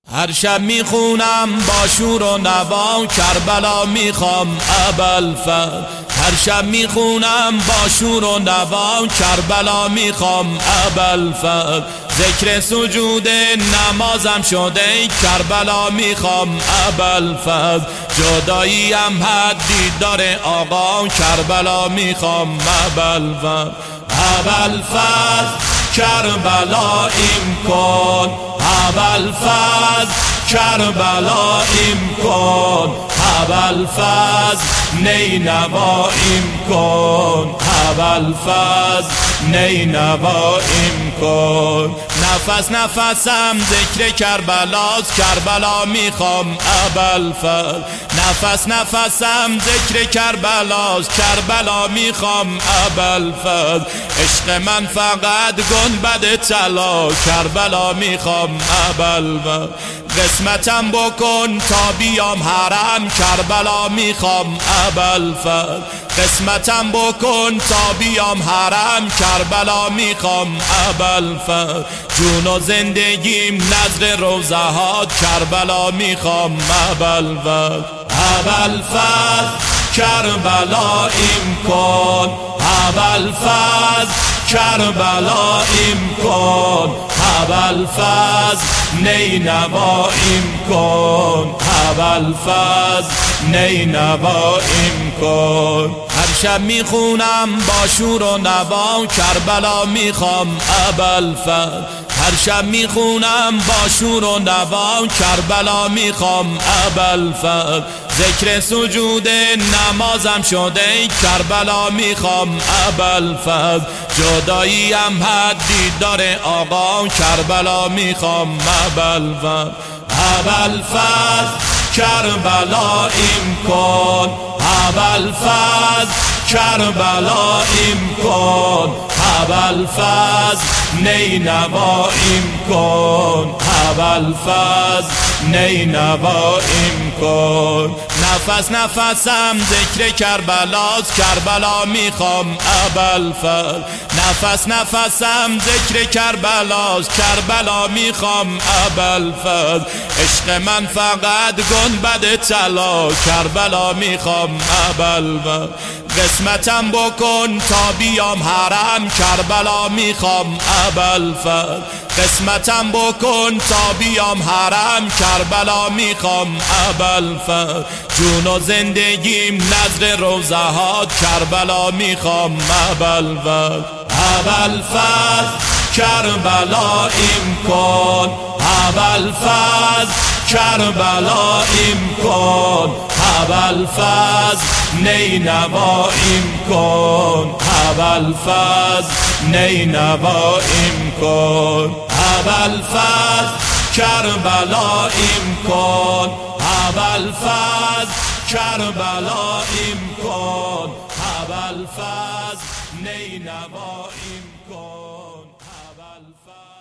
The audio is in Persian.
هر شب میخونم با شور و نوا کربلا میخوام ابوالفضل. هر شب میخونم با شور و نوا کربلا میخوام ابوالفضل. ذکر سجود نمازم شده کربلا میخوام ابوالفضل. جداییم حدی داره آقا کربلا میخوام ابوالفضل. ابوالفضل کربلاییم کن، ابوالفضل کربلاییم کن، ابوالفضل نینواییم کن، ابوالفضل نینواییم کن. نفس نفسم ذکر کربلاست، کربلا میخوام ابوالفضل. نفس نفسم ذکر کربلاست، کربلا میخوام ابوالفضل. عشق من فقط گنبد طلا، کربلا میخوام ابوالفضل. قسمتم بکن تا بیام حرم، کربلا میخوام ابوالفضل. قسمتم بکن تا بیام حرم، کربلا میخوام ابوالفضل. جون و زندگیم نظر روضهات، کربلا میخوام ابوالفضل. ابوالفضل کربلاییم کن، ابوالفضل کربلاییم کن، ابوالفضل نینواییم کن، ابوالفضل نینواییم کن. هر شب میخونم با شور و نوا کربلا میخوام ابوالفضل. هر شب میخونم با شور و نوا کربلا میخوام ابوالفضل. ذکر سجود نمازم شده کربلا میخوام ابوالفضل. جداییم حدی داره آقا کربلا میخوام ابوالفضل. ابوالفضل کربلاییم کن، ابوالفضل کربلاییم کن، ابوالفضل نینواییم کن، ابوالفضل نینواییم کن. نفس نفسم ذکر کربلاست، کربلا میخوام ابوالفضل. نفس نفسم ذکر کربلاست، کربلا میخوام ابوالفضل. عشق من فقط گنبد طلا، کربلا میخوام ابوالفضل. قسمتم بکن تا بیام حرم، کربلا میخوام ابوالفضل. قسمتم بکن تا بیام حرم، کربلا میخوام ابوالفضل. جون و زندگیم نظر روضهات، کربلا میخوام ابوالفضل. ابوالفضل کربلاییم کن، ابوالفضل کربلاییم کن، ابوالفضل نینواییم کن، ابوالفضل نینواییم کن. ابوالفضل کربلاییم کن، ابوالفضل کربلاییم کن، ابوالفضل نینواییم کن، ابوالفضل